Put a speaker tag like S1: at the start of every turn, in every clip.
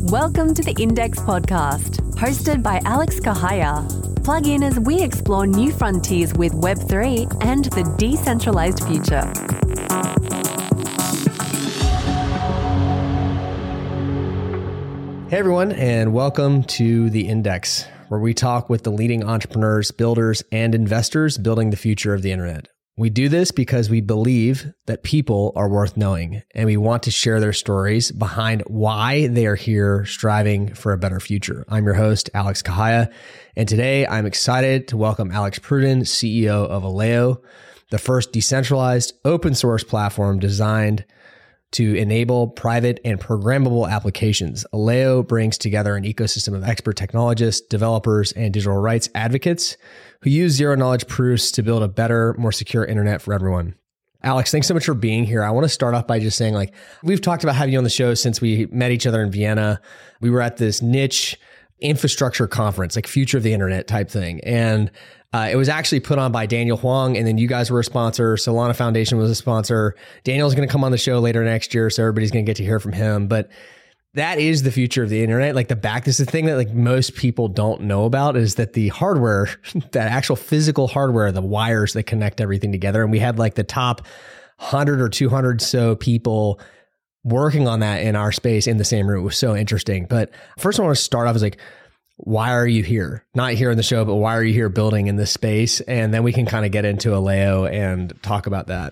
S1: Welcome to the Index Podcast, hosted by Alex Kahaya. Plug in as we explore new frontiers with Web3 and the decentralized future.
S2: Hey everyone, and welcome to The Index, where we talk with the leading entrepreneurs, builders, and investors building the future of the internet. We do this because we believe that people are worth knowing, and we want to share their stories behind why they are here striving for a better future. I'm your host, Alex Kahaya, and today I'm excited to welcome Alex Pruden, CEO of Aleo, the first decentralized open source platform designed to enable private and programmable applications. Aleo brings together an ecosystem of expert technologists, developers, and digital rights advocates who use zero-knowledge proofs to build a better, more secure internet for everyone. Alex, thanks so much for being here. I want to start off by just saying, we've talked about having you on the show since we met each other in Vienna. We were at this niche infrastructure conference, future of the internet type thing. And it was actually put on by Daniel Huang, and then you guys were a sponsor. Solana Foundation was a sponsor. Daniel's going to come on the show later next year, so everybody's going to get to hear from him. But that is the future of the internet. This is the thing that most people don't know about, is that the hardware, that actual physical hardware, the wires that connect everything together. And we had the top 100 or 200 so people working on that in our space in the same room. It was so interesting. But first I want to start off as why are you here? Not here in the show, but why are you here building in this space? And then we can kind of get into Aleo and talk about that.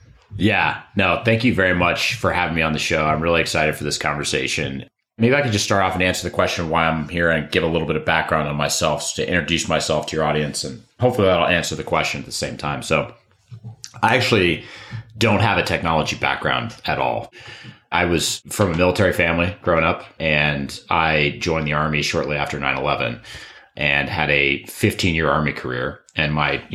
S3: Yeah, no, thank you very much for having me on the show. I'm really excited for this conversation. Maybe I could just start off and answer the question why I'm here and give a little bit of background on myself to introduce myself to your audience. And hopefully that'll answer the question at the same time. So I actually don't have a technology background at all. I was from a military family growing up, and I joined the Army shortly after 9/11 and had a 15-year Army career. And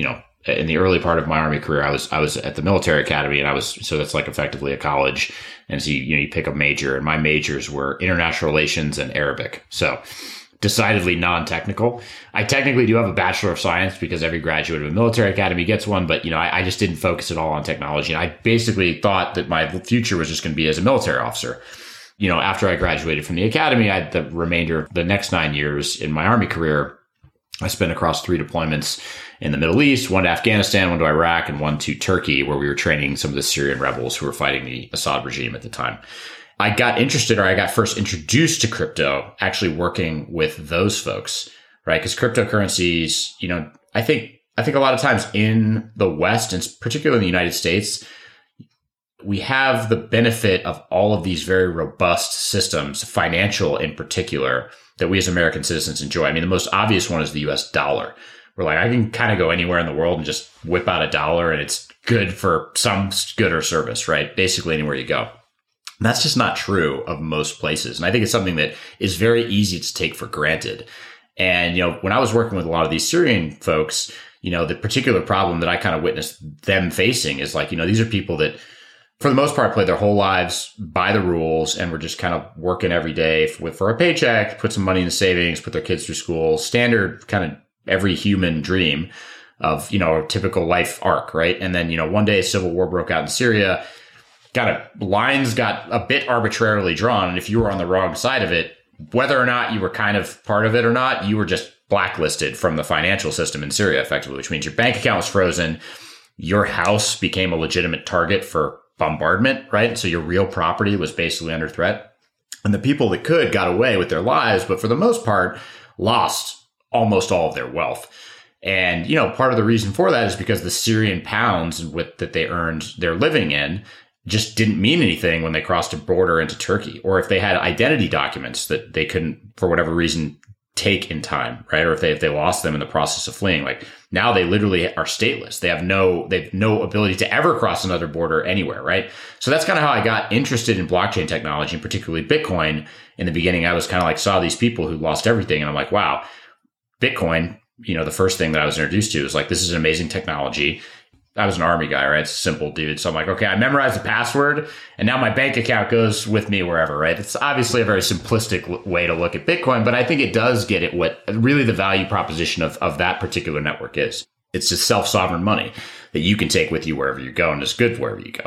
S3: in the early part of my Army career, I was at the military academy, and so that's effectively a college. And so you pick a major, and my majors were international relations and Arabic. So decidedly non-technical. I technically do have a Bachelor of Science because every graduate of a military academy gets one, but I just didn't focus at all on technology. And I basically thought that my future was just going to be as a military officer. After I graduated from the academy, I had the remainder, the next 9 years in my Army career, I spent across 3 deployments in the Middle East, one to Afghanistan, one to Iraq, and one to Turkey, where we were training some of the Syrian rebels who were fighting the Assad regime at the time. I got interested, or I got first introduced to crypto actually working with those folks, right? Because cryptocurrencies, I think a lot of times in the West, and particularly in the United States, we have the benefit of all of these very robust systems, financial in particular, that we as American citizens enjoy. The most obvious one is the US dollar. We're I can kind of go anywhere in the world and just whip out a dollar, and it's good for some good or service, right? Basically anywhere you go. That's just not true of most places. And I think it's something that is very easy to take for granted. And, when I was working with a lot of these Syrian folks, the particular problem that I kind of witnessed them facing is these are people that for the most part play their whole lives by the rules, and were just kind of working every day for a paycheck, put some money in the savings, put their kids through school, standard kind of every human dream of, a typical life arc, right? And then, one day a civil war broke out in Syria. Lines got a bit arbitrarily drawn. And if you were on the wrong side of it, whether or not you were kind of part of it or not, you were just blacklisted from the financial system in Syria, effectively, which means your bank account was frozen. Your house became a legitimate target for bombardment, right? So your real property was basically under threat. And the people that could got away with their lives, but for the most part, lost almost all of their wealth. And, part of the reason for that is because the Syrian pounds that they earned their living in just didn't mean anything when they crossed a border into Turkey, or if they had identity documents that they couldn't, for whatever reason, take in time, right? Or if they lost them in the process of fleeing, now they literally are stateless. They have no ability to ever cross another border anywhere, right? So that's kind of how I got interested in blockchain technology, and particularly Bitcoin. In the beginning, I was kind of saw these people who lost everything, and I'm wow, Bitcoin, the first thing that I was introduced to is this is an amazing technology. I was an Army guy, right? It's a simple dude. So I'm okay, I memorized the password, and now my bank account goes with me wherever, right? It's obviously a very simplistic way to look at Bitcoin, but I think it does get at what really the value proposition of that particular network is. It's just self-sovereign money that you can take with you wherever you go, and it's good wherever you go.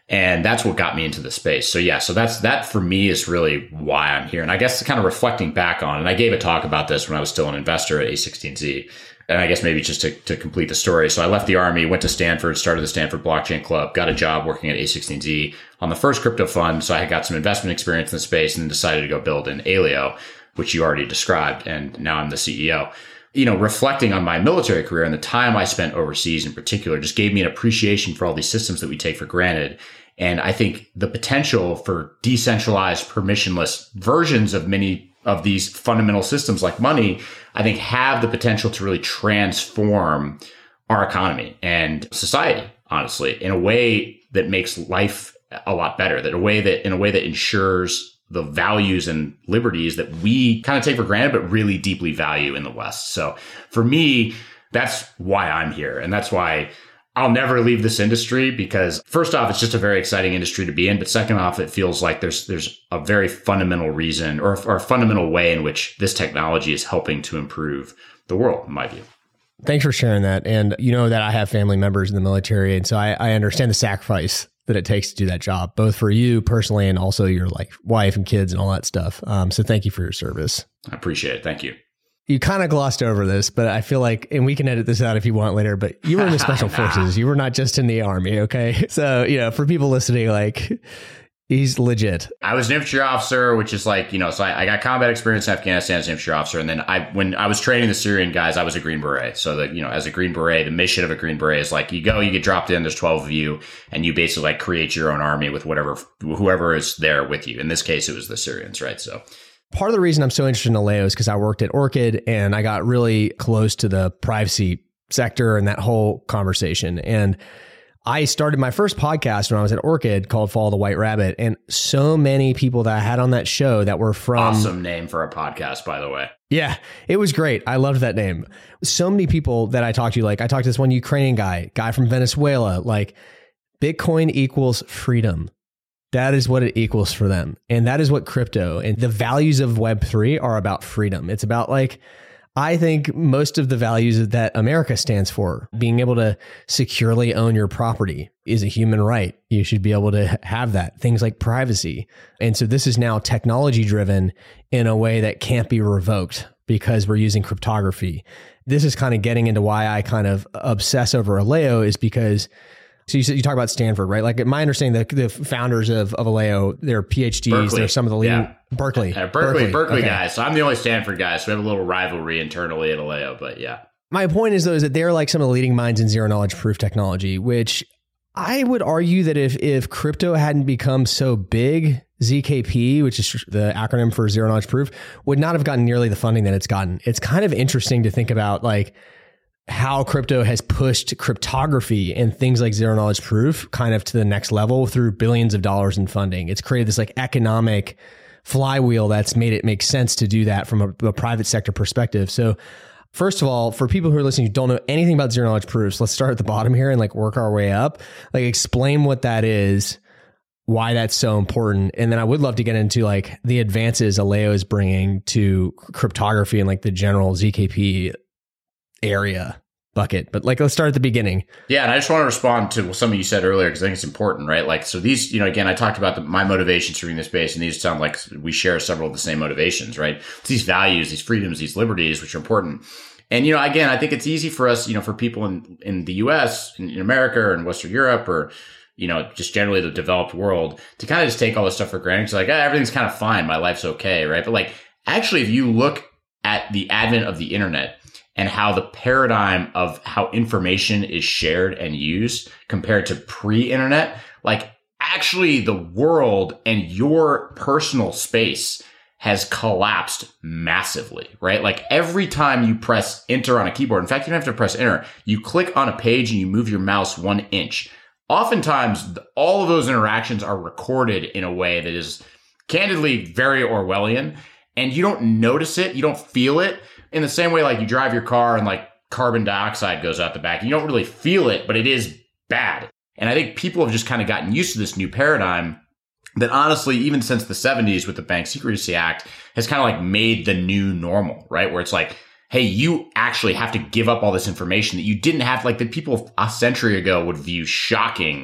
S3: And that's what got me into the space. So yeah, so that for me is really why I'm here. And I guess kind of reflecting back on, and I gave a talk about this when I was still an investor at A16Z. And I guess maybe just to complete the story. So I left the Army, went to Stanford, started the Stanford Blockchain Club, got a job working at A16Z on the first crypto fund. So I had got some investment experience in the space and decided to go build an Aleo, which you already described. And now I'm the CEO. Reflecting on my military career and the time I spent overseas in particular just gave me an appreciation for all these systems that we take for granted. And I think the potential for decentralized, permissionless versions of many of these fundamental systems like money, I think have the potential to really transform our economy and society, honestly, in a way that makes life a lot better, in a way that ensures the values and liberties that we kind of take for granted, but really deeply value in the West. So for me, that's why I'm here. And that's why I'll never leave this industry, because first off, it's just a very exciting industry to be in. But second off, it feels like there's a very fundamental reason or a fundamental way in which this technology is helping to improve the world, in my view.
S2: Thanks for sharing that. And you know that I have family members in the military. And so I understand the sacrifice that it takes to do that job, both for you personally and also your wife and kids and all that stuff. So thank you for your service.
S3: I appreciate it. Thank you.
S2: You kind of glossed over this, but I feel like, and we can edit this out if you want later, but you were in the special forces. You were not just in the Army. Okay. So, for people listening, he's legit.
S3: I was an infantry officer, which is so I got combat experience in Afghanistan as an infantry officer. And then when I was training the Syrian guys, I was a Green Beret. So that, as a Green Beret, the mission of a Green Beret is you get dropped in, there's 12 of you, and you basically create your own army with whoever is there with you. In this case, it was the Syrians, right? So
S2: part of the reason I'm so interested in Aleo is because I worked at Orchid and I got really close to the privacy sector and that whole conversation. And I started my first podcast when I was at Orchid called Follow the White Rabbit. And so many people that I had on that show that were from...
S3: Awesome name for a podcast, by the way.
S2: Yeah, it was great. I loved that name. So many people that I talked to, I talked to this one Ukrainian guy from Venezuela, Bitcoin equals freedom. That is what it equals for them. And that is what crypto and the values of Web3 are about freedom. It's about I think most of the values that America stands for, being able to securely own your property is a human right. You should be able to have that. Things like privacy. And so this is now technology driven in a way that can't be revoked because we're using cryptography. This is kind of getting into why I kind of obsess over Aleo is because so you talk about Stanford, right? My understanding, the founders of Aleo, they're PhDs.
S3: Berkeley.
S2: They're some of the leading...
S3: Yeah.
S2: Berkeley.
S3: Berkeley
S2: okay.
S3: guys. So I'm the only Stanford guy. So we have a little rivalry internally at Aleo, but yeah.
S2: My point is, though, is that they're some of the leading minds in zero knowledge proof technology, which I would argue that if crypto hadn't become so big, ZKP, which is the acronym for zero knowledge proof, would not have gotten nearly the funding that it's gotten. It's kind of interesting to think about, how crypto has pushed cryptography and things like zero knowledge proof kind of to the next level through billions of dollars in funding. It's created this economic flywheel that's made it make sense to do that from a private sector perspective. So first of all, for people who are listening who don't know anything about zero knowledge proofs, let's start at the bottom here and work our way up. Explain what that is, why that's so important. And then I would love to get into the advances Aleo is bringing to cryptography and the general ZKP area bucket. But let's start at the beginning.
S3: Yeah. And I just want to respond to something you said earlier, because I think it's important, right? So these, again, I talked about my motivations for being in this space, and these sound like we share several of the same motivations, right? It's these values, these freedoms, these liberties, which are important. And, again, I think it's easy for us, for people in the US, in America, or in Western Europe, or, just generally the developed world, to kind of just take all this stuff for granted. It's everything's kind of fine. My life's okay, right? But actually, if you look at the advent of the internet, and how the paradigm of how information is shared and used compared to pre-internet, actually the world and your personal space has collapsed massively, right? Every time you press enter on a keyboard, in fact, you don't have to press enter, you click on a page and you move your mouse 1 inch. Oftentimes, all of those interactions are recorded in a way that is candidly very Orwellian, and you don't notice it, you don't feel it. In the same way, you drive your car and carbon dioxide goes out the back. You don't really feel it, but it is bad. And I think people have just kind of gotten used to this new paradigm that honestly, even since the 70s with the Bank Secrecy Act, has kind of made the new normal, right? Where it's hey, you actually have to give up all this information that you didn't have, that people a century ago would view shocking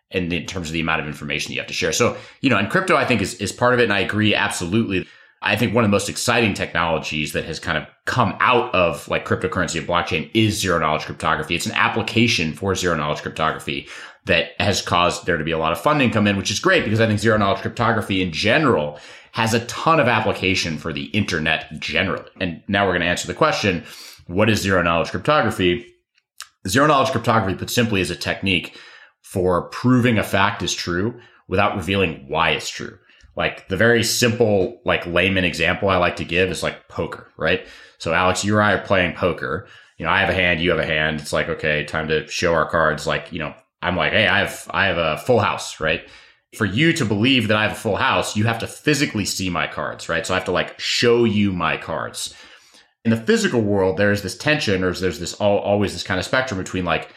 S3: in terms of the amount of information you have to share. So, and crypto, I think is part of it. And I agree absolutely. I think one of the most exciting technologies that has kind of come out of like cryptocurrency and blockchain is zero knowledge cryptography. It's an application for zero knowledge cryptography that has caused there to be a lot of funding come in, which is great because I think zero knowledge cryptography in general has a ton of application for the internet generally. And now we're going to answer the question, what is zero knowledge cryptography? Zero knowledge cryptography, put simply, is a technique for proving a fact is true without revealing why it's true. Like the very simple, like layman example I like to give is like poker, right? So Alex, you and I are playing poker. I have a hand, you have a hand. It's like, okay, time to show our cards. Like, I'm like, hey, I have a full house, right? For you to believe that I have a full house, you have to physically see my cards, right? So I have to like show you my cards. In the physical world, there's this tension, or there's this always this kind of spectrum between like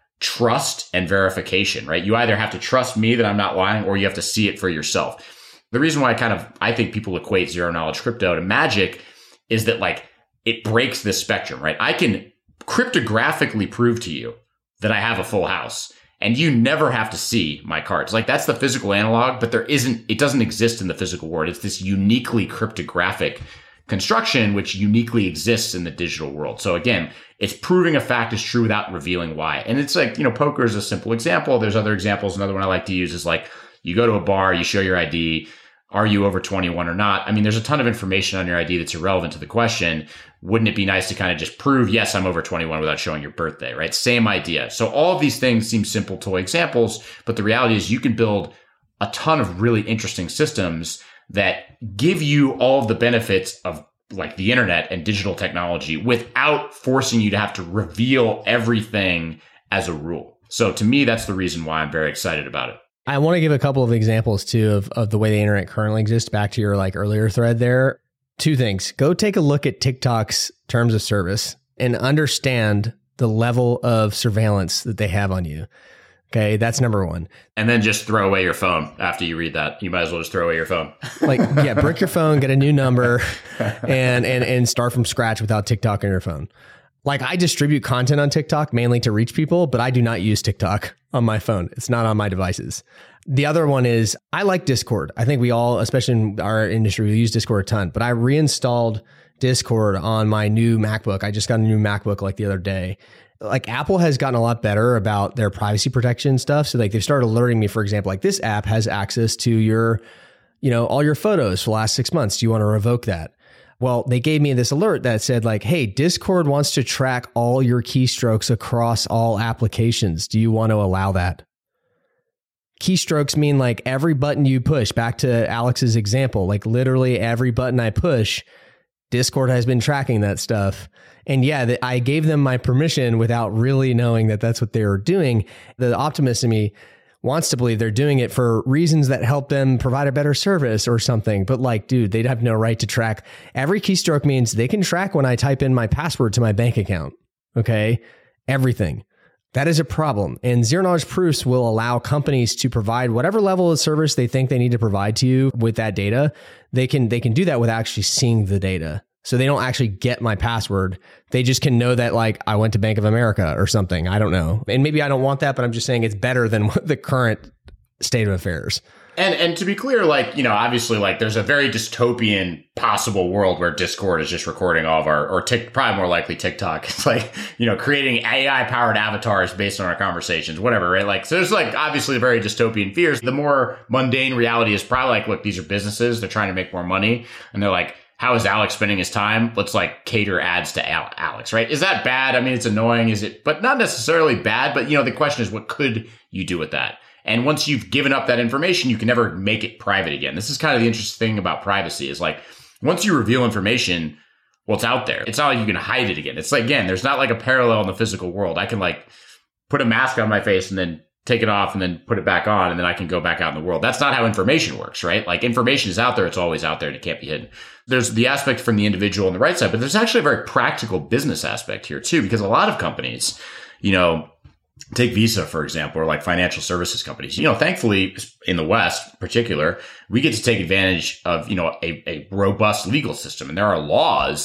S3: trust and verification, right? You either have to trust me that I'm not lying, or you have to see it for yourself. The reason why I think people equate zero knowledge crypto to magic is that like it breaks this spectrum, right? I can cryptographically prove to you that I have a full house and you never have to see my cards. Like that's the physical analog, but it doesn't exist in the physical world. It's this uniquely cryptographic construction, which uniquely exists in the digital world. So again, it's proving a fact is true without revealing why. And it's like, poker is a simple example. There's other examples. Another one I like to use is like, you go to a bar, you show your ID. Are you over 21 or not? I mean, there's a ton of information on your ID that's irrelevant to the question. Wouldn't it be nice to kind of just prove, yes, I'm over 21 without showing your birthday, right? Same idea. So all of these things seem simple toy examples, but the reality is you can build a ton of really interesting systems that give you all of the benefits of like the internet and digital technology without forcing you to have to reveal everything as a rule. So to me, that's the reason why I'm very excited about it.
S2: I want to give a couple of examples too of the way the internet currently exists. Back to your like earlier thread there. Two things. Go take a look at TikTok's terms of service and understand the level of surveillance that they have on you. Okay, that's number one.
S3: And then just throw away your phone after you read that. You might as well just throw away your phone.
S2: Like, yeah, brick your phone, get a new number, and start from scratch without TikTok on your phone. Like I distribute content on TikTok mainly to reach people, but I do not use TikTok on my phone. It's not on my devices. The other one is I like Discord. I think we all, especially in our industry, we use Discord a ton, but I reinstalled Discord on my new MacBook. I just got a new MacBook like the other day. Like Apple has gotten a lot better about their privacy protection stuff. So like they've started alerting me, for example, like this app has access to your, all your photos for the last 6 months. Do you want to revoke that? Well, they gave me this alert that said like, hey, Discord wants to track all your keystrokes across all applications. Do you want to allow that? Keystrokes mean like every button you push. Back to Alex's example, like literally every button I push, Discord has been tracking that stuff. And yeah, I gave them my permission without really knowing that that's what they were doing. The optimist in me wants to believe they're doing it for reasons that help them provide a better service or something. But like, dude, they'd have no right to track. Every keystroke means they can track when I type in my password to my bank account. Okay. Everything. That is a problem. And zero knowledge proofs will allow companies to provide whatever level of service they think they need to provide to you with that data. They can do that without actually seeing the data. So they don't actually get my password. They just can know that like I went to Bank of America or something. I don't know. And maybe I don't want that, but I'm just saying it's better than the current state of affairs.
S3: And to be clear, like, obviously like there's a very dystopian possible world where Discord is just recording all of our, probably more likely TikTok. It's like, creating AI powered avatars based on our conversations, whatever, right? Like, so there's like obviously very dystopian fears. The more mundane reality is probably like, look, these are businesses. They're trying to make more money. And they're like, how is Alex spending his time? Let's like cater ads to Alex, right? Is that bad? I mean, it's annoying. But not necessarily bad. But the question is, what could you do with that? And once you've given up that information, you can never make it private again. This is kind of the interesting thing about privacy is like, once you reveal information, well, it's out there. It's not like you can hide it again. It's like, again, there's not like a parallel in the physical world. I can like put a mask on my face and then take it off and then put it back on, and then I can go back out in the world. That's not how information works, right? Like information is out there. It's always out there and it can't be hidden. There's the aspect from the individual on the right side, but there's actually a very practical business aspect here too, because a lot of companies, take Visa, for example, or like financial services companies, thankfully in the West in particular, we get to take advantage of, a robust legal system. And there are laws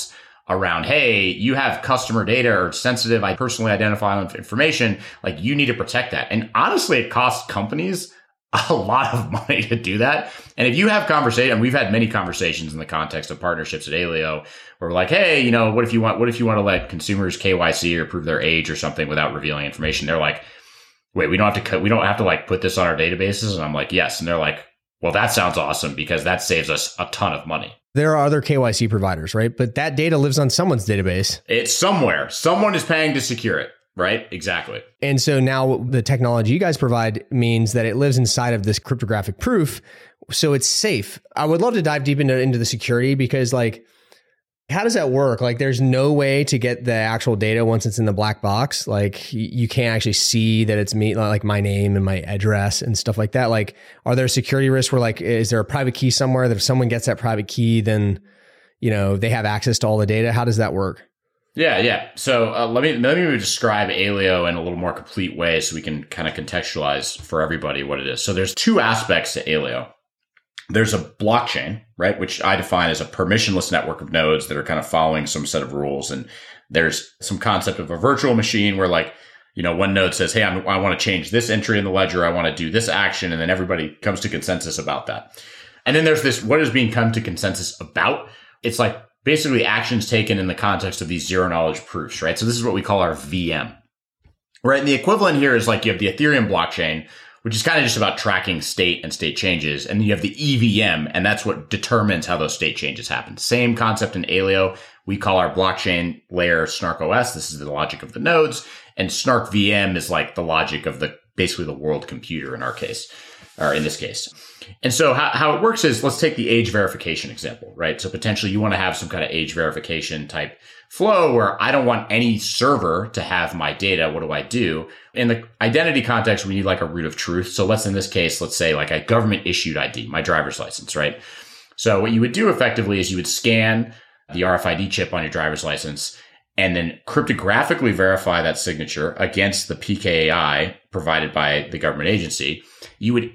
S3: around, hey, you have customer data or sensitive, personally identifiable information, like you need to protect that. And honestly, it costs companies a lot of money to do that. And if you have conversation, and we've had many conversations in the context of partnerships at Aleo, where we're like, hey, what if you want to let consumers KYC or prove their age or something without revealing information? They're like, wait, we don't have to like put this on our databases. And I'm like, yes. And they're like, well, that sounds awesome because that saves us a ton of money.
S2: There are other KYC providers, right? But that data lives on someone's database.
S3: It's somewhere. Someone is paying to secure it, right? Exactly.
S2: And so now the technology you guys provide means that it lives inside of this cryptographic proof. So it's safe. I would love to dive deep into the security because like, how does that work? Like there's no way to get the actual data once it's in the black box. Like you can't actually see that it's me, like my name and my address and stuff like that. Like, are there security risks where like, is there a private key somewhere that if someone gets that private key, then, they have access to all the data? How does that work?
S3: Yeah. So let me describe Aleo in a little more complete way so we can kind of contextualize for everybody what it is. So there's two aspects to Aleo. There's a blockchain, right, which I define as a permissionless network of nodes that are kind of following some set of rules. And there's some concept of a virtual machine where like, one node says, hey, I want to change this entry in the ledger. I want to do this action. And then everybody comes to consensus about that. And then there's this, what is being come to consensus about? It's like basically actions taken in the context of these zero knowledge proofs, right? So this is what we call our VM, right? And the equivalent here is like you have the Ethereum blockchain, which is kind of just about tracking state and state changes. And then you have the EVM, and that's what determines how those state changes happen. Same concept in Aleo. We call our blockchain layer Snark OS. This is the logic of the nodes. And Snark VM is like the logic of basically the world computer in our case, or in this case. And so how it works is, let's take the age verification example, right? So potentially you want to have some kind of age verification type flow where I don't want any server to have my data. What do I do? In the identity context, we need like a root of truth. So let's say like a government issued ID, my driver's license, right? So what you would do effectively is you would scan the RFID chip on your driver's license and then cryptographically verify that signature against the PKI provided by the government agency. You would,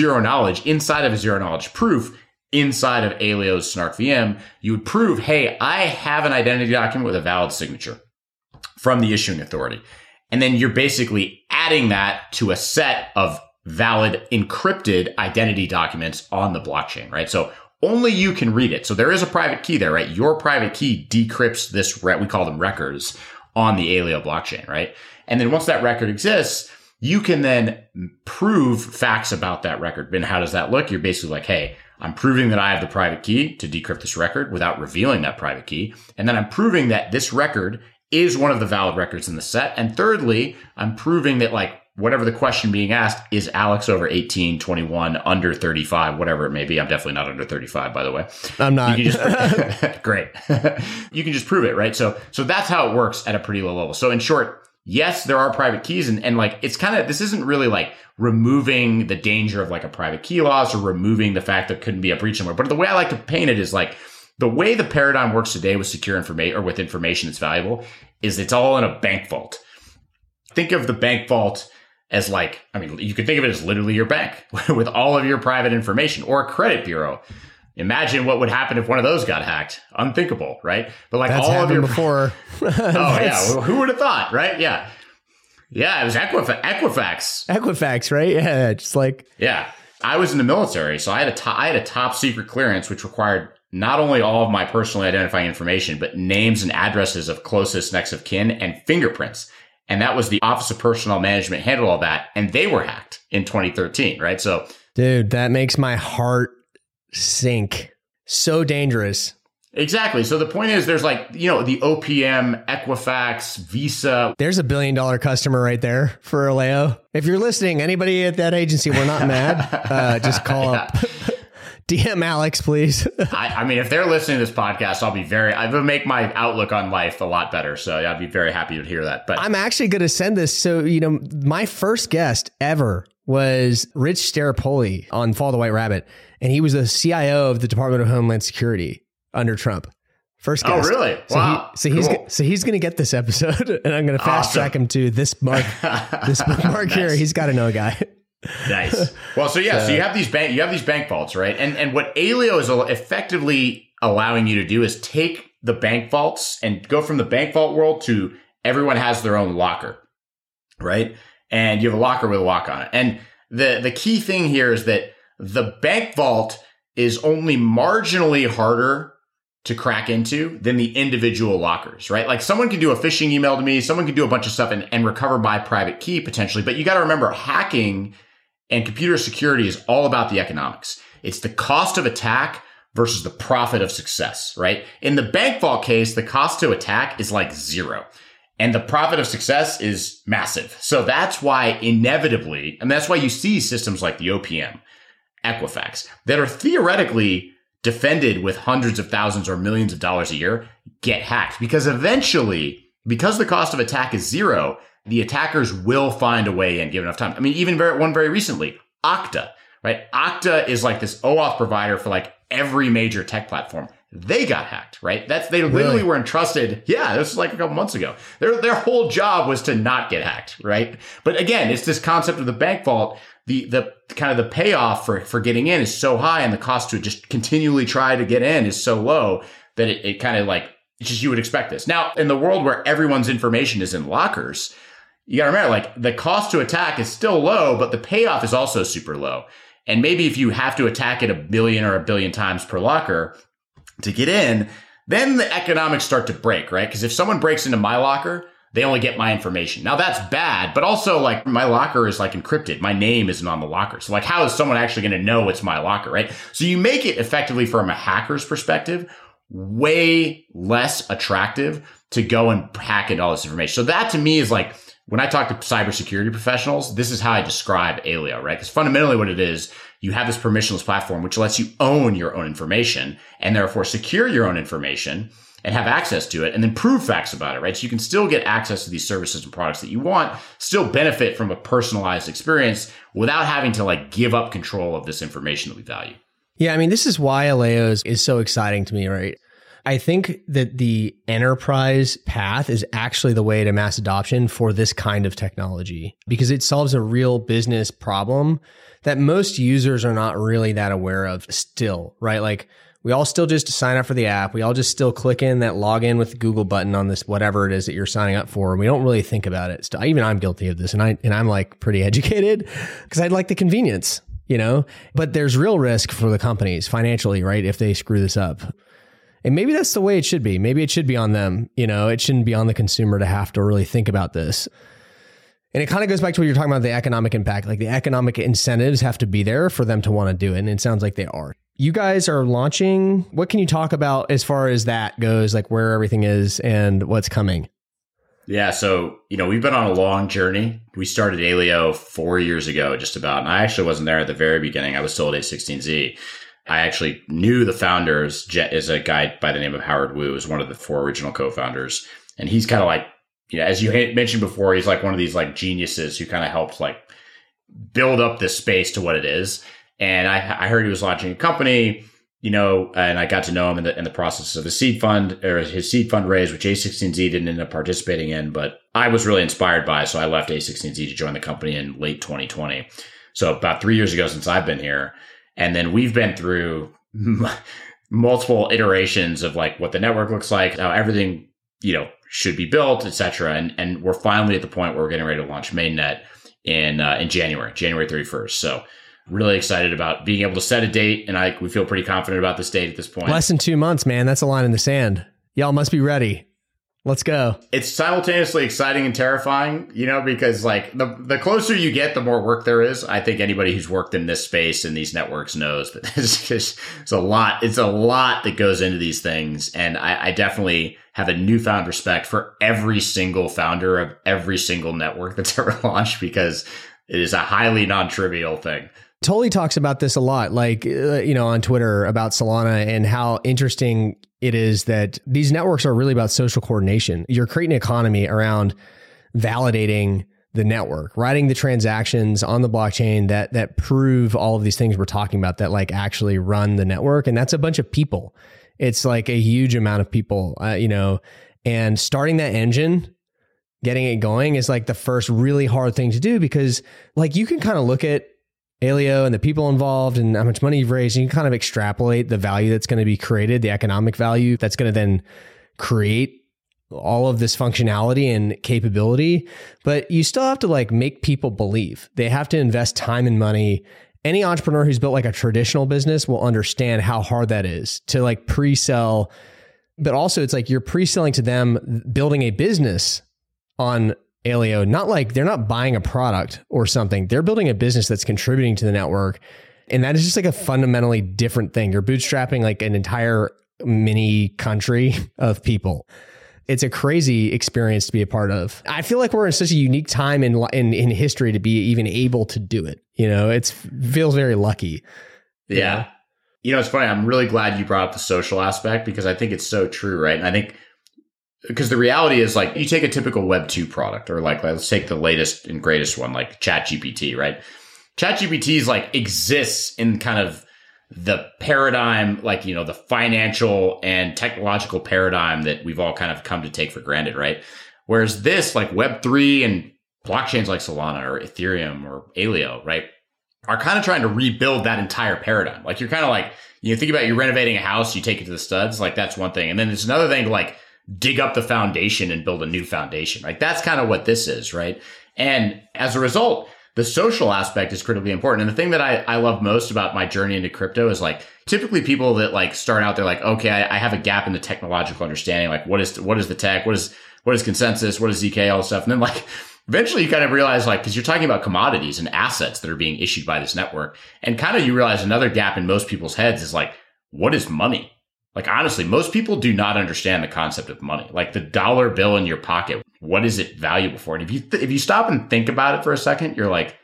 S3: inside of a zero knowledge proof, inside of Aleo's Snark VM, you would prove, hey, I have an identity document with a valid signature from the issuing authority. And then you're basically adding that to a set of valid encrypted identity documents on the blockchain, right? So only you can read it. So there is a private key there, right? Your private key decrypts this, we call them records, on the Aleo blockchain, right? And then once that record exists, you can then prove facts about that record. And how does that look? You're basically like, hey, I'm proving that I have the private key to decrypt this record without revealing that private key. And then I'm proving that this record is one of the valid records in the set. And thirdly, I'm proving that like whatever the question being asked, is Alex over 18, 21, under 35, whatever it may be. I'm definitely not under 35, by the way.
S2: I'm not.
S3: Great. You can just prove it, right? So that's how it works at a pretty low level. So in short, yes, there are private keys and like, it's kind of, this isn't really like removing the danger of like a private key loss or removing the fact that couldn't be a breach somewhere. But the way I like to paint it is like the way the paradigm works today with secure information or with information that's valuable is it's all in a bank vault. Think of the bank vault as like, I mean, you could think of it as literally your bank with all of your private information, or a credit bureau. Imagine what would happen if one of those got hacked. Unthinkable, right? But like
S2: that's
S3: all of your
S2: before.
S3: Oh yeah, well, who would have thought, right? Yeah, it was Equifax.
S2: Equifax, right? Yeah, just like
S3: I was in the military, so I had a top secret clearance, which required not only all of my personally identifying information, but names and addresses of closest next of kin and fingerprints. And that was the Office of Personnel Management handled all that, and they were hacked in 2013, right? So,
S2: dude, that makes my heart sink. So dangerous.
S3: Exactly. So the point is there's like, the OPM, Equifax, Visa.
S2: There's $1 billion customer right there for Aleo. If you're listening, anybody at that agency, we're not mad. Just call up. DM Alex, please.
S3: I mean, if they're listening to this podcast, I will make my outlook on life a lot better. So I'd be very happy to hear that. But
S2: I'm actually going to send this. So, my first guest ever was Rich Staropoli on Follow the White Rabbit. And he was the CIO of the Department of Homeland Security under Trump. First guest.
S3: Oh, really? Wow.
S2: So he's going to get this episode, and I'm going to fast track him to this mark. This mark nice. Here. He's got to know a guy.
S3: Nice. Well, so you have these bank vaults, right? And what Aleo is effectively allowing you to do is take the bank vaults and go from the bank vault world to everyone has their own locker, right? And you have a locker with a lock on it. And the key thing here is that the bank vault is only marginally harder to crack into than the individual lockers, right? Like someone can do a phishing email to me, someone can do a bunch of stuff and recover my private key potentially. But you got to remember, hacking and computer security is all about the economics. It's the cost of attack versus the profit of success, right? In the bank vault case, the cost to attack is like 0. And the profit of success is massive. So that's why inevitably, and that's why you see systems like the OPM, Equifax, that are theoretically defended with hundreds of thousands or millions of dollars a year, get hacked. Because eventually, because the cost of attack is 0, the attackers will find a way in given enough time. I mean, even very recently, Okta, right? Okta is like this OAuth provider for like every major tech platform. They got hacked, right? They literally were entrusted. Yeah, this was like a couple months ago. Their whole job was to not get hacked, right? But again, it's this concept of the bank vault. The kind of the payoff for getting in is so high, and the cost to just continually try to get in is so low that it kind of like, it's just, you would expect this. Now, in the world where everyone's information is in lockers, you got to remember, like, the cost to attack is still low, but the payoff is also super low. And maybe if you have to attack it 1 billion or 1 billion times per locker to get in, then the economics start to break, right? Because if someone breaks into my locker, they only get my information. Now that's bad, but also like my locker is like encrypted. My name isn't on the locker. So like, how is someone actually going to know it's my locker, right? So you make it effectively, from a hacker's perspective, way less attractive to go and hack into all this information. So that to me is like, when I talk to cybersecurity professionals, this is how I describe Aleo, right? Because fundamentally what it is, you have this permissionless platform, which lets you own your own information and therefore secure your own information and have access to it and then prove facts about it, right? So you can still get access to these services and products that you want, still benefit from a personalized experience without having to like give up control of this information that we value.
S2: Yeah, I mean, this is why Aleo is so exciting to me, right? I think that the enterprise path is actually the way to mass adoption for this kind of technology, because it solves a real business problem that most users are not really that aware of still, right? Like, we all still just sign up for the app. We all just still click in that login with the Google button on this, whatever it is that you're signing up for. And we don't really think about it. Even I'm guilty of this. And I'm like pretty educated because I'd like the convenience, you know, but there's real risk for the companies financially, right? If they screw this up. And maybe that's the way it should be. Maybe it should be on them. You know, it shouldn't be on the consumer to have to really think about this. And it kind of goes back to what you're talking about, the economic impact. Like, the economic incentives have to be there for them to want to do it. And it sounds like they are. You guys are launching. What can you talk about as far as that goes, like where everything is and what's coming?
S3: Yeah. So, you know, we've been on a long journey. We started Aleo 4 years ago, just about. And I actually wasn't there at the very beginning. I was still at A16Z. I actually knew the founders. Jet is a guy by the name of Howard Wu, is one of the 4 original co-founders. And he's kind of like, you know, as you mentioned before, he's like one of these like geniuses who kind of helped like build up this space to what it is. And I heard he was launching a company, you know, and I got to know him in the process of his seed fund raise, which A16Z didn't end up participating in, but I was really inspired by. So I left A16Z to join the company in late 2020. So about 3 years ago since I've been here. And then we've been through multiple iterations of like what the network looks like, how everything, you know, should be built, et cetera. And we're finally at the point where we're getting ready to launch mainnet in January 31st. So really excited about being able to set a date. And we feel pretty confident about this date at this point.
S2: Less than 2 months, man. That's a line in the sand. Y'all must be ready. Let's go. It's
S3: simultaneously exciting and terrifying, you know, because like the closer you get, the more work there is. I think anybody who's worked in this space and these networks knows that it's a lot. It's a lot that goes into these things. And I definitely have a newfound respect for every single founder of every single network that's ever launched, because it is a highly non-trivial thing.
S2: Tully talks about this a lot, like, you know, on Twitter about Solana and how interesting it is that these networks are really about social coordination. You're creating an economy around validating the network, writing the transactions on the blockchain that prove all of these things we're talking about, that like actually run the network. And that's a bunch of people. It's like a huge amount of people, you know, and starting that engine, getting it going is like the first really hard thing to do, because like you can kind of look at Aleo and the people involved and how much money you've raised, and you can kind of extrapolate the value that's going to be created, the economic value that's going to then create all of this functionality and capability. But you still have to like make people believe. They have to invest time and money. Any entrepreneur who's built like a traditional business will understand how hard that is to like pre-sell. But also it's like you're pre-selling to them building a business on Aleo, not like they're not buying a product or something. They're building a business that's contributing to the network. And that is just like a fundamentally different thing. You're bootstrapping like an entire mini country of people. It's a crazy experience to be a part of. I feel like we're in such a unique time in history to be even able to do it. You know, it feels very lucky.
S3: Yeah. You know, it's funny. I'm really glad you brought up the social aspect because I think it's so true, right? And I think because the reality is like you take a typical Web 2 product or like let's take the latest and greatest one like ChatGPT, right? ChatGPT is like exists in kind of the paradigm, like, you know, the financial and technological paradigm that we've all kind of come to take for granted, right? Whereas this like Web 3 and blockchains like Solana or Ethereum or Aleo, right, are kind of trying to rebuild that entire paradigm. Like you're kind of like, you think about you renovating a house, you take it to the studs, like that's one thing. And then there's another thing to like dig up the foundation and build a new foundation, right? That's kind of what this is, right? And as a result, the social aspect is critically important. And the thing that I love most about my journey into crypto is like typically people that like start out, they're like, okay, I have a gap in the technological understanding. Like what is the tech? What is consensus? What is ZK? All this stuff. And then like eventually you kind of realize like, cause you're talking about commodities and assets that are being issued by this network. And kind of you realize another gap in most people's heads is like, what is money? Like, honestly, most people do not understand the concept of money. Like the dollar bill in your pocket, what is it valuable for? And if you stop and think about it for a second, you're like,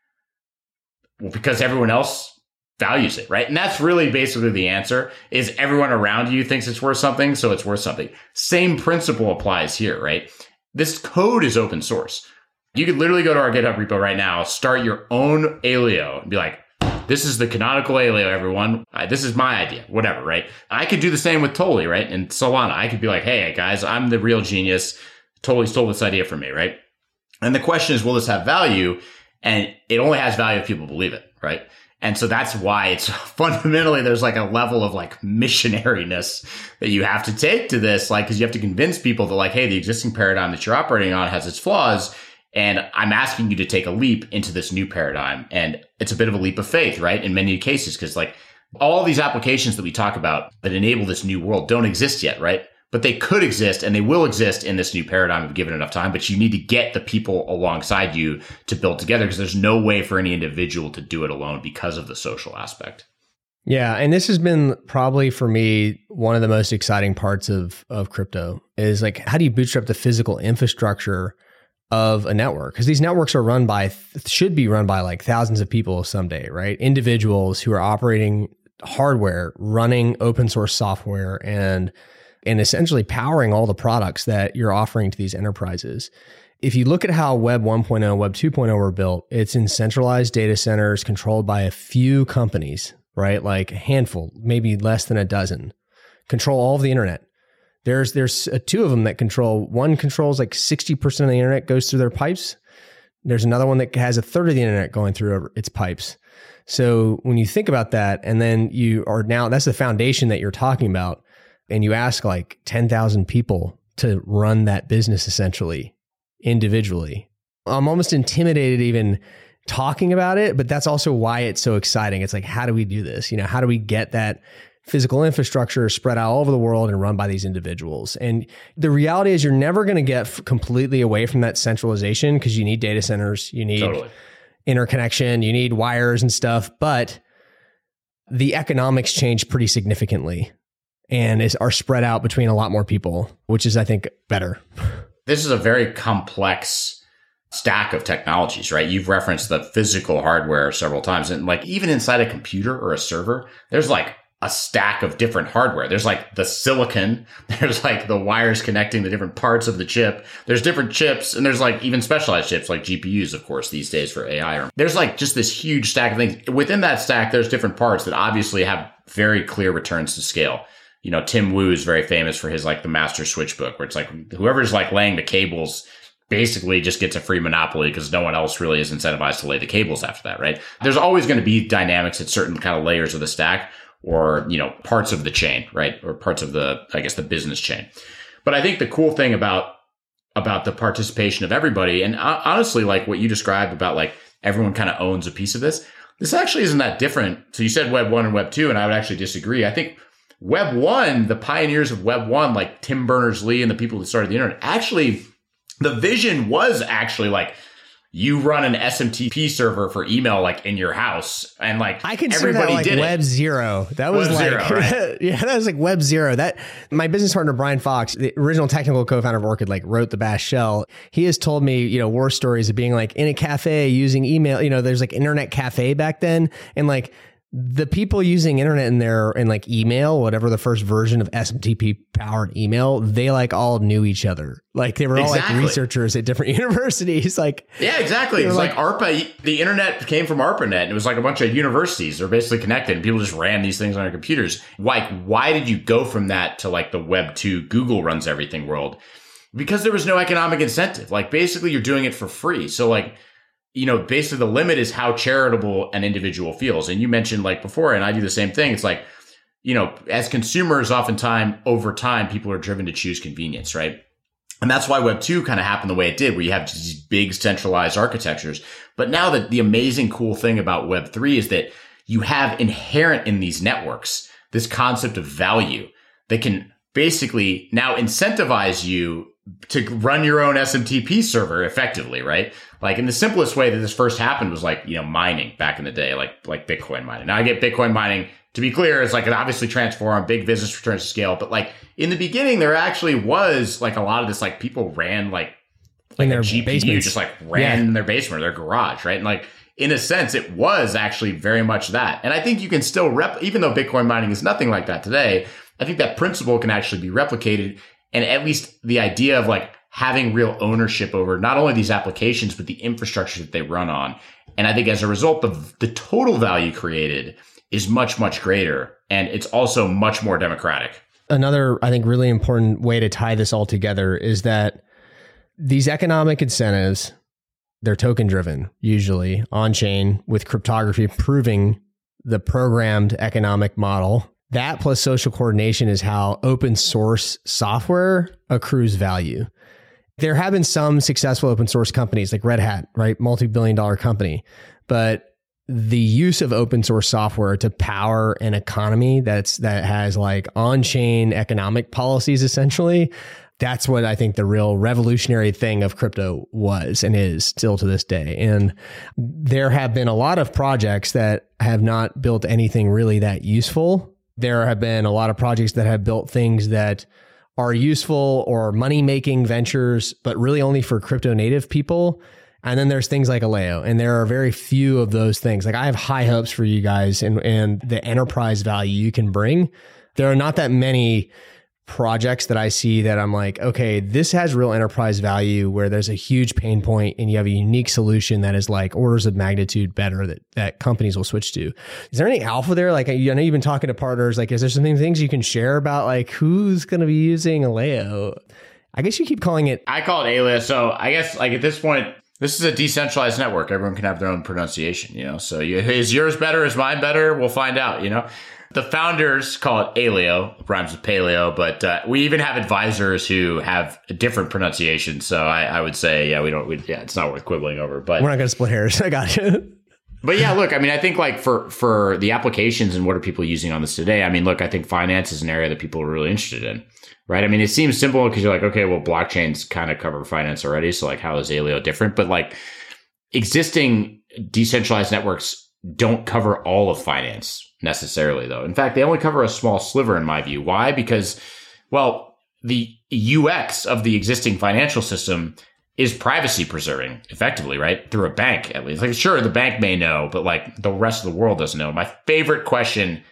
S3: well, because everyone else values it, right? And that's really basically the answer is everyone around you thinks it's worth something, so it's worth something. Same principle applies here, right? This code is open source. You could literally go to our GitHub repo right now, start your own Aleo and be like, this is the canonical Aleo, everyone. This is my idea, whatever, right? I could do the same with Totally, right? And Solana, I could be like, hey, guys, I'm the real genius. Totally stole this idea from me, right? And the question is, will this have value? And it only has value if people believe it, right? And so that's why it's fundamentally, there's like a level of like missionariness that you have to take to this, like, because you have to convince people that like, hey, the existing paradigm that you're operating on has its flaws. And I'm asking you to take a leap into this new paradigm. And it's a bit of a leap of faith, right? In many cases, because like all these applications that we talk about that enable this new world don't exist yet, right? But they could exist and they will exist in this new paradigm if given enough time. But you need to get the people alongside you to build together because there's no way for any individual to do it alone because of the social aspect.
S2: Yeah. And this has been probably for me, one of the most exciting parts of crypto is like, how do you bootstrap the physical infrastructure of a network? Because these networks are should be run by like thousands of people someday, right? Individuals who are operating hardware, running open source software and essentially powering all the products that you're offering to these enterprises. If you look at how Web 1.0, Web 2.0 were built, it's in centralized data centers controlled by a few companies, right? Like a handful, maybe less than a dozen, control all of the internet. There's two of them that control. One controls like 60% of the internet goes through their pipes. There's another one that has a third of the internet going through its pipes. So when you think about that, and then that's the foundation that you're talking about, and you ask like 10,000 people to run that business essentially individually. I'm almost intimidated even talking about it, but that's also why it's so exciting. It's like, how do we do this? You know, how do we get that physical infrastructure spread out all over the world and run by these individuals? And the reality is you're never going to get completely away from that centralization because you need data centers, you need interconnection, you need wires and stuff, but the economics change pretty significantly and are spread out between a lot more people, which is, I think, better.
S3: This is a very complex stack of technologies, right? You've referenced the physical hardware several times. And like even inside a computer or a server, there's like a stack of different hardware. There's like the silicon, there's like the wires connecting the different parts of the chip. There's different chips, and there's like even specialized chips like GPUs, of course, these days for AI. There's like just this huge stack of things. Within that stack, there's different parts that obviously have very clear returns to scale. You know, Tim Wu is very famous for his like the master switch book, where it's like whoever's like laying the cables basically just gets a free monopoly because no one else really is incentivized to lay the cables after that, right? There's always going to be dynamics at certain kind of layers of the stack or, parts of the chain, right? Or parts of the business chain. But I think the cool thing about the participation of everybody, and honestly, like what you described about like everyone kind of owns a piece of this actually isn't that different. So you said Web 1 and Web 2, and I would actually disagree. I think Web 1, the pioneers of Web 1, like Tim Berners-Lee and the people that started the internet, actually, the vision was actually like you run an SMTP server for email like in your house, and like
S2: I consider that like Web 0. That was
S3: Web
S2: like
S3: 0, right?
S2: Yeah, that was like Web 0. That my business partner Brian Fox, the original technical co-founder of Orchid, like wrote the Bash shell. He has told me, war stories of being like in a cafe using email. There's like internet cafe back then, and like the people using internet in there and like email, whatever the first version of SMTP powered email, they like all knew each other. Like they were all like researchers at different universities. Like,
S3: yeah, exactly. It's like ARPA, the internet came from ARPANET, and it was like a bunch of universities. They're basically connected, and people just ran these things on their computers. Like, why did you go from that to like the Web 2 Google runs everything world? Because there was no economic incentive. Like basically you're doing it for free. So like, basically the limit is how charitable an individual feels. And you mentioned like before, and I do the same thing. It's like, as consumers, oftentimes over time, people are driven to choose convenience, right? And that's why Web 2 kind of happened the way it did, where you have these big centralized architectures. But now that the amazing cool thing about Web 3 is that you have inherent in these networks this concept of value that can basically now incentivize you to run your own SMTP server effectively, right? Like in the simplest way that this first happened was like, mining back in the day, like Bitcoin mining. Now I get Bitcoin mining, to be clear, it's like it obviously transformed, big business returns to scale. But like in the beginning, there actually was like a lot of this, like people ran like
S2: in their
S3: GPU,
S2: basements.
S3: just like ran in their basement or their garage, right? And like in a sense, it was actually very much that. And I think you can still even though Bitcoin mining is nothing like that today, I think that principle can actually be replicated. And at least the idea of like having real ownership over not only these applications, but the infrastructure that they run on. And I think as a result, the total value created is much, much greater. And it's also much more democratic.
S2: Another, I think, really important way to tie this all together is that these economic incentives, they're token driven, usually on chain with cryptography proving the programmed economic model. That plus social coordination is how open source software accrues value. There have been some successful open source companies like Red Hat, right? Multi-billion-dollar company. But the use of open source software to power an economy that has like on-chain economic policies, essentially, that's what I think the real revolutionary thing of crypto was and is still to this day. And there have been a lot of projects that have not built anything really that useful. There have been a lot of projects that have built things that are useful or money-making ventures, but really only for crypto native people. And then there's things like Aleo, and there are very few of those things. Like I have high hopes for you guys and the enterprise value you can bring. There are not that many projects that I see that I'm like, okay, this has real enterprise value where there's a huge pain point and you have a unique solution that is like orders of magnitude better that companies will switch to. Is there any alpha there? Like, I know you've been talking to partners. Like, is there some things you can share about like who's going to be using Aleo? I guess you keep calling it.
S3: I call it Aleo. So I guess like at this point, this is a decentralized network. Everyone can have their own pronunciation, So is yours better? Is mine better? We'll find out, The founders call it Aleo, rhymes with paleo, but we even have advisors who have a different pronunciation. So I would say, it's not worth quibbling over. But
S2: we're not going to split hairs. I got you.
S3: But yeah, look, I mean, I think like for the applications and what are people using on this today? I mean, look, I think finance is an area that people are really interested in, right? I mean, it seems simple because you're like, okay, well, blockchains kind of cover finance already. So like, how is Aleo different? But like existing decentralized networks don't cover all of finance necessarily, though. In fact, they only cover a small sliver in my view. Why? Because, well, the UX of the existing financial system is privacy preserving effectively, right? Through a bank, at least. Like, sure, the bank may know, but like the rest of the world doesn't know. My favorite question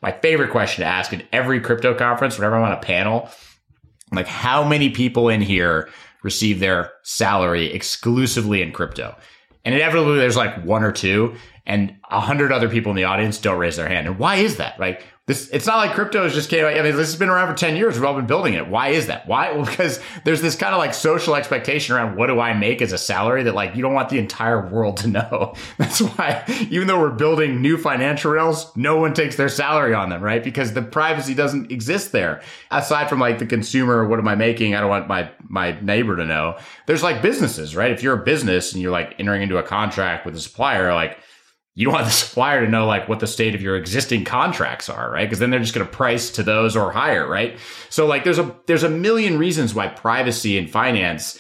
S3: to ask in every crypto conference, whenever I'm on a panel, like how many people in here receive their salary exclusively in crypto? And inevitably there's like one or two. and 100 other people in the audience don't raise their hand. And why is that? Right? It's not like crypto has just came out. I mean, this has been around for 10 years. We've all been building it. Why is that? Why? Well, because there's this kind of like social expectation around what do I make as a salary that like you don't want the entire world to know. That's why even though we're building new financial rails, no one takes their salary on them, right? Because the privacy doesn't exist there. Aside from like the consumer, what am I making? I don't want my neighbor to know. There's like businesses, right? If you're a business and you're like entering into a contract with a supplier, like you don't want the supplier to know like what the state of your existing contracts are, right? Because then they're just going to price to those or higher, right? So like there's a million reasons why privacy in finance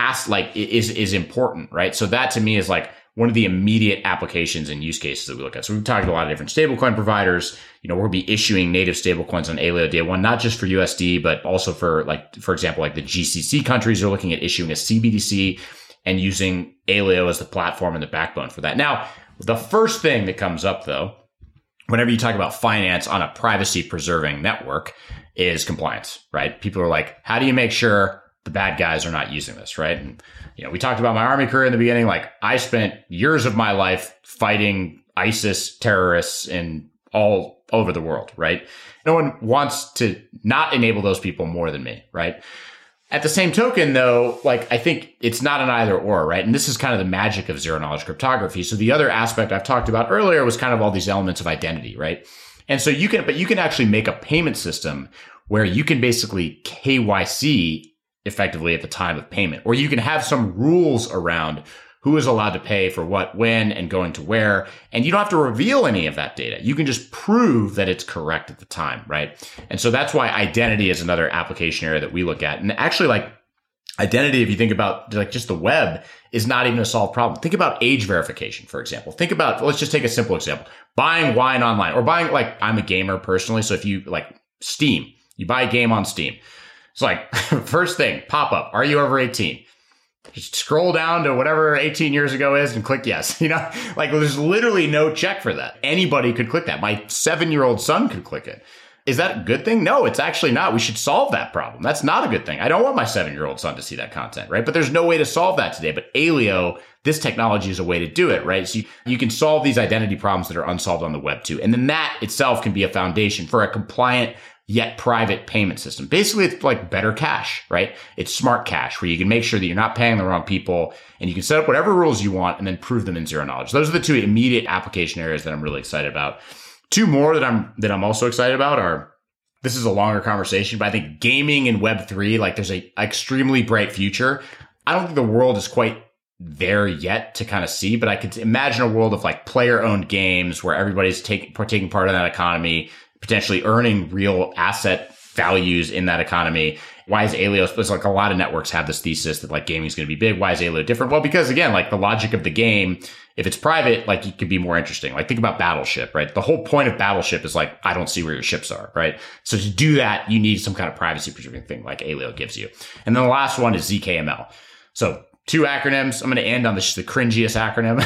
S3: is important, right? So that to me is like one of the immediate applications and use cases that we look at. So we've talked to a lot of different stablecoin providers. You know, we'll be issuing native stablecoins on Aleo day one, not just for USD, but also for like, for example, like the GCC countries are looking at issuing a CBDC and using Aleo as the platform and the backbone for that. Now, the first thing that comes up, though, whenever you talk about finance on a privacy preserving network is compliance, right? People are like, how do you make sure the bad guys are not using this, right? And, you know, we talked about my Army career in the beginning. Like I spent years of my life fighting ISIS terrorists in all over the world, right? No one wants to not enable those people more than me, right? At the same token, though, like I think it's not an either or, right? And this is kind of the magic of zero knowledge cryptography. So the other aspect I've talked about earlier was kind of all these elements of identity, right? And so you can actually make a payment system where you can basically KYC effectively at the time of payment, or you can have some rules around who is allowed to pay for what, when, and going to where. And you don't have to reveal any of that data. You can just prove that it's correct at the time, right? And so that's why identity is another application area that we look at. And actually, like identity, if you think about like just the web, is not even a solved problem. Think about age verification, for example. Think about, let's just take a simple example, buying wine online or buying, like I'm a gamer personally. So if you like Steam, you buy a game on Steam. It's like first thing, pop up, are you over 18? Just scroll down to whatever 18 years ago is and click yes. You know, like there's literally no check for that. Anybody could click that. My 7-year-old son could click it. Is that a good thing? No, it's actually not. We should solve that problem. That's not a good thing. I don't want my 7-year-old son to see that content, right? But there's no way to solve that today. But Aleo, this technology is a way to do it, right? So you can solve these identity problems that are unsolved on the web too. And then that itself can be a foundation for a compliant yet private payment system. Basically, it's like better cash, right? It's smart cash where you can make sure that you're not paying the wrong people and you can set up whatever rules you want and then prove them in zero knowledge. Those are the two immediate application areas that I'm really excited about. Two more that I'm also excited about are, this is a longer conversation, but I think gaming and Web3, like there's a extremely bright future. I don't think the world is quite there yet to kind of see, but I could imagine a world of like player owned games where everybody's taking part in that economy, potentially earning real asset values in that economy. Why is Aleo, it's like a lot of networks have this thesis that like gaming is going to be big. Why is Aleo different? Well, because again, like the logic of the game, if it's private, like it could be more interesting. Like think about Battleship, right? The whole point of Battleship is like, I don't see where your ships are, right? So to do that, you need some kind of privacy preserving thing like Aleo gives you. And then the last one is ZKML. So two acronyms. I'm going to end on the cringiest acronym,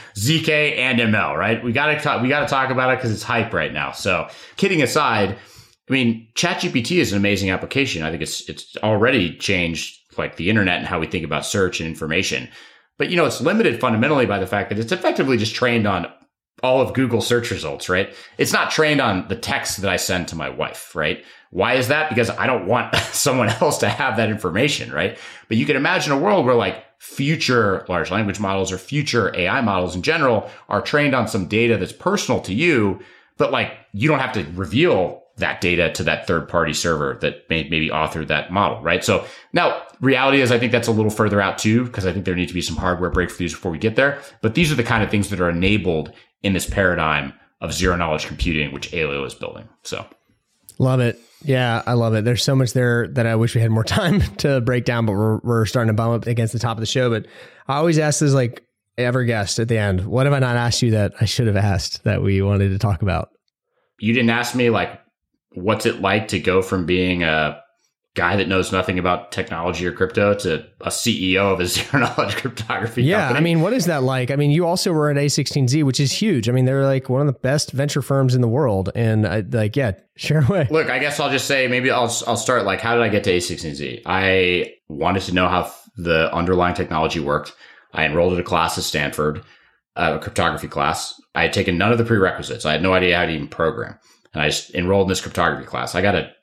S3: ZK and ML, right? We got to talk about it because it's hype right now. So kidding aside, I mean, ChatGPT is an amazing application. I think it's already changed like the internet and how we think about search and information. But, you know, it's limited fundamentally by the fact that it's effectively just trained on all of Google search results, right? It's not trained on the text that I send to my wife, right? Why is that? Because I don't want someone else to have that information, right? But you can imagine a world where like future large language models or future AI models in general are trained on some data that's personal to you, but like you don't have to reveal that data to that third party server that maybe authored that model, right? So now reality is I think that's a little further out too, because I think there need to be some hardware breakthroughs before we get there. But these are the kind of things that are enabled in this paradigm of zero knowledge computing, which Aleo is building. So
S2: love it. Yeah, I love it. There's so much there that I wish we had more time to break down, but we're starting to bump up against the top of the show. But I always ask this like every guest at the end, what have I not asked you that I should have asked that we wanted to talk about?
S3: You didn't ask me like, what's it like to go from being a guy that knows nothing about technology or crypto to a CEO of a zero knowledge cryptography company?
S2: I mean, what is that like? I mean, you also were at A16Z, which is huge. I mean, they're like one of the best venture firms in the world. And share away.
S3: Look, I guess I'll just say, maybe I'll start like, how did I get to A16Z? I wanted to know how the underlying technology worked. I enrolled at a class at Stanford. a cryptography class. I had taken none of the prerequisites. I had no idea how to even program. And I just enrolled in this cryptography class. I got a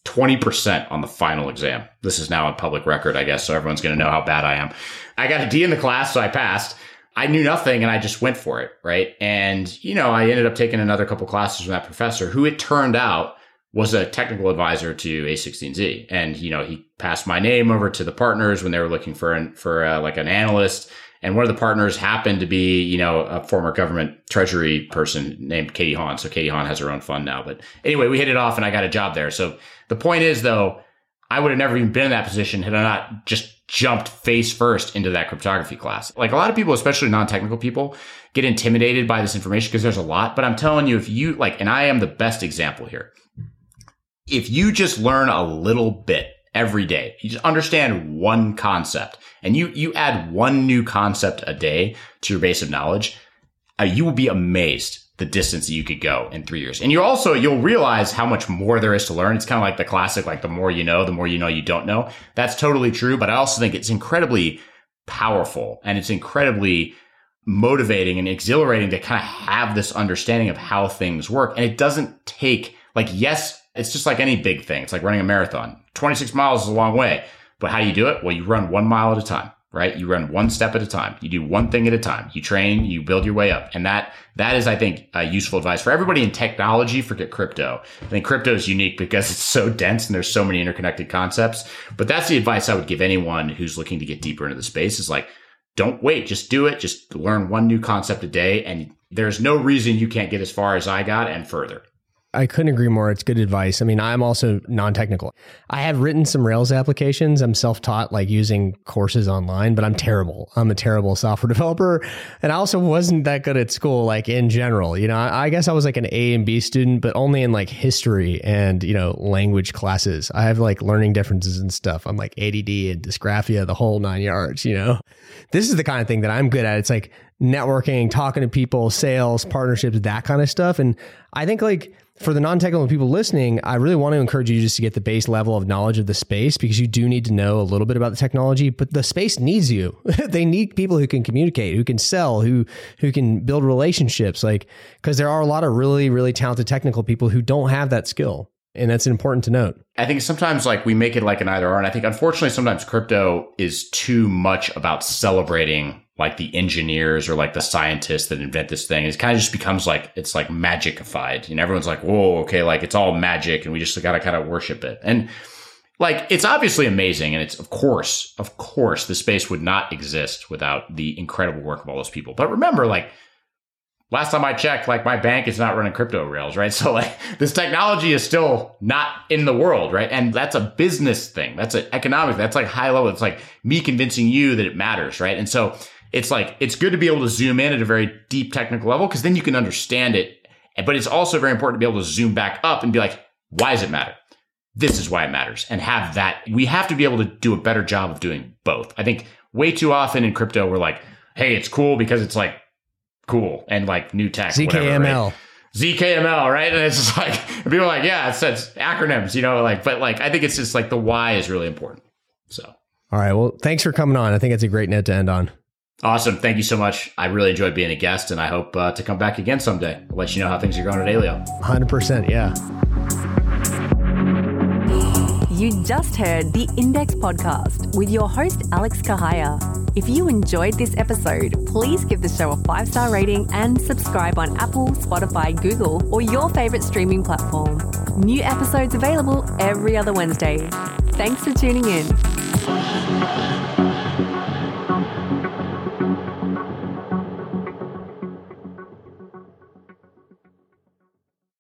S3: 20% on the final exam. This is now on public record, I guess, so everyone's going to know how bad I am. I got a D in the class, so I passed. I knew nothing and I just went for it, right? And, I ended up taking another couple classes from that professor who it turned out was a technical advisor to A16Z. And, he passed my name over to the partners when they were looking for like an analyst. And one of the partners happened to be, a former government treasury person named Katie Hahn. So Katie Hahn has her own fund now. But anyway, we hit it off and I got a job there. So the point is, though, I would have never even been in that position had I not just jumped face first into that cryptography class. Like a lot of people, especially non-technical people, get intimidated by this information because there's a lot. But I'm telling you, if you and I am the best example here. If you just learn a little bit every day, you just understand one concept and you add one new concept a day to your base of knowledge, you will be amazed the distance that you could go in 3 years. And you'll realize how much more there is to learn. It's kind of like the classic, like the more you know you don't know. That's totally true. But I also think it's incredibly powerful and it's incredibly motivating and exhilarating to kind of have this understanding of how things work. And it doesn't take yes, it's just like any big thing. It's like running a marathon. 26 miles is a long way. But how do you do it? Well, you run 1 mile at a time, right? You run one step at a time. You do one thing at a time. You train, you build your way up. And that is, I think, useful advice for everybody in technology. Forget crypto. I think crypto is unique because it's so dense and there's so many interconnected concepts. But that's the advice I would give anyone who's looking to get deeper into the space is don't wait. Just do it. Just learn one new concept a day. And there's no reason you can't get as far as I got and further.
S2: I couldn't agree more. It's good advice. I mean, I'm also non-technical. I have written some Rails applications. I'm self-taught, using courses online, but I'm terrible. I'm a terrible software developer. And I also wasn't that good at school, in general. I guess I was an A and B student, but only in history and, language classes. I have learning differences and stuff. I'm ADD and dysgraphia, the whole 9 yards, This is the kind of thing that I'm good at. It's networking, talking to people, sales, partnerships, that kind of stuff. And I think for the non-technical people listening, I really want to encourage you just to get the base level of knowledge of the space because you do need to know a little bit about the technology, but the space needs you. They need people who can communicate, who can sell, who can build relationships, because there are a lot of really, really talented technical people who don't have that skill. And that's important to note.
S3: I think sometimes we make it an either or. And I think unfortunately sometimes crypto is too much about celebrating the engineers or the scientists that invent this thing. It kind of just becomes it's magicified. And everyone's whoa, okay, it's all magic and we just got to kind of worship it. And it's obviously amazing. And it's of course, the space would not exist without the incredible work of all those people. But remember, last time I checked, my bank is not running crypto rails, right? So this technology is still not in the world, right? And that's a business thing. That's an economic, that's high level. It's me convincing you that it matters, right? And so it's good to be able to zoom in at a very deep technical level because then you can understand it. But it's also very important to be able to zoom back up and be why does it matter? This is why it matters. And have that. We have to be able to do a better job of doing both. I think way too often in crypto, we're hey, it's cool because it's cool and new tech.
S2: ZKML.
S3: Whatever, right? ZKML, right? And it's just people are yeah, it's acronyms, but I think it's just the why is really important. So.
S2: All right. Well, thanks for coming on. I think it's a great note to end on.
S3: Awesome. Thank you so much. I really enjoyed being a guest and I hope to come back again someday. I'll let you know how things are going at Aleo.
S2: 100%. Yeah.
S1: You just heard the Index Podcast with your host, Alex Kahaya. If you enjoyed this episode, please give the show a 5-star rating and subscribe on Apple, Spotify, Google, or your favorite streaming platform. New episodes available every other Wednesday. Thanks for tuning in.